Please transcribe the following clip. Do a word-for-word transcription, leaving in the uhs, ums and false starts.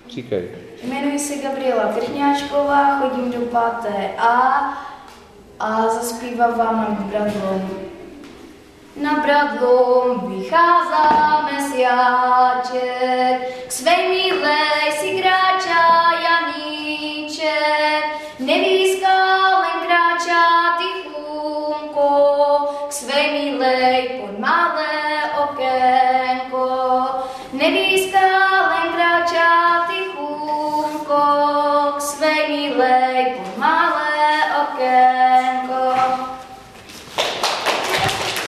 Říkej. Jmenuji se Gabriela Krchňáčková, chodím do páté A a zaspívám vám na bradlom. Na bradlom vycházá mesiáče.